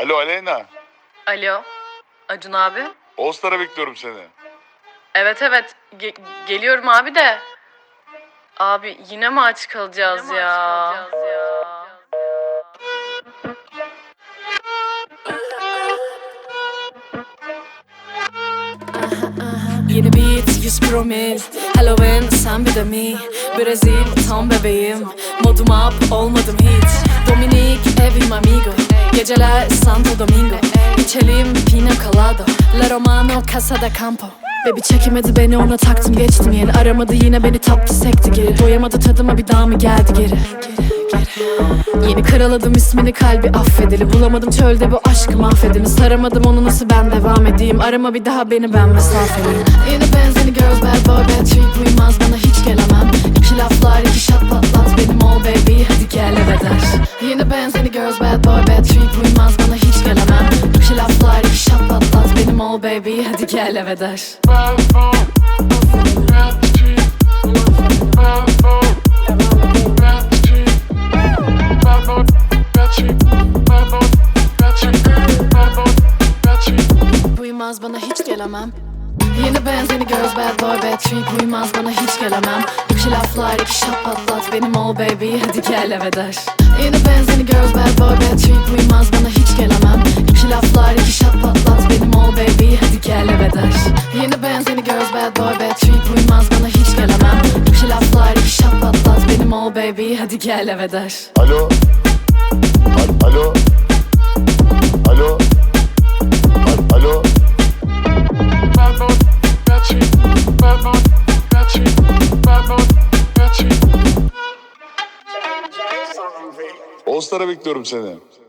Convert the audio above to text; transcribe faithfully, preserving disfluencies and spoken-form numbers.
Alo Aleyna. Alo, Acun abi. All Star'a bekliyorum seni. Evet evet, Ge- geliyorum abi de. Abi yine mi aç kalacağız Yine mi ya? aç kalacağız Yeni beat, yüz promil Halloween, sen bir de mi? Brezil, tam bebeğim Modum up, olmadım hiç Dominik, evim amigo Geceler Santo Domingo İçelim pina colada La Romano, Casa da Campo Baby çekemedi beni, ona taktım geçtim yeni. Aramadı yine beni, taptı sekti geri. Doyamadı tadıma, bir daha mı geldi geri? Yeni karaladım ismini, kalbi affedeli. Bulamadım çölde bu aşkı mahvedeni. Saramadım onu, nasıl ben devam edeyim? Arama bir daha beni, ben mesafeliyim. Yeni benzini girls, bad boy, bad trip. Uymaz bana, hiç gelemem. İki laflar, iki şat patlat. Benim all baby, hadi gel eve der. Yeni benzini girls, bad boy, bad trip. Uymaz bana, hiç gelemem. İki laflar, iki şat patlat. Benim all baby, hadi gel eve der. Uymaz bana, hiç gelemem. Yeni benzini girls, bad boy, bad trip. Uymaz bana, hiç gelemem. İki laflar, iki şap patlat. Benim all baby, hadi gel eve der. Yeni benzini girls, bad boy, bad trip. Uymaz bana, hiç gelemem. İki laflar, iki şap patlat. Benim all baby, hadi gel eve der. Yeni benzini girls, bad boy, bad trip. Uymaz bana, hiç gelemem. İki laflar, iki şap patlat. Benim all baby, hadi gel eve der. Alo. Al- Alo. Alo. Al- Alo. All Star'a bekliyorum seni.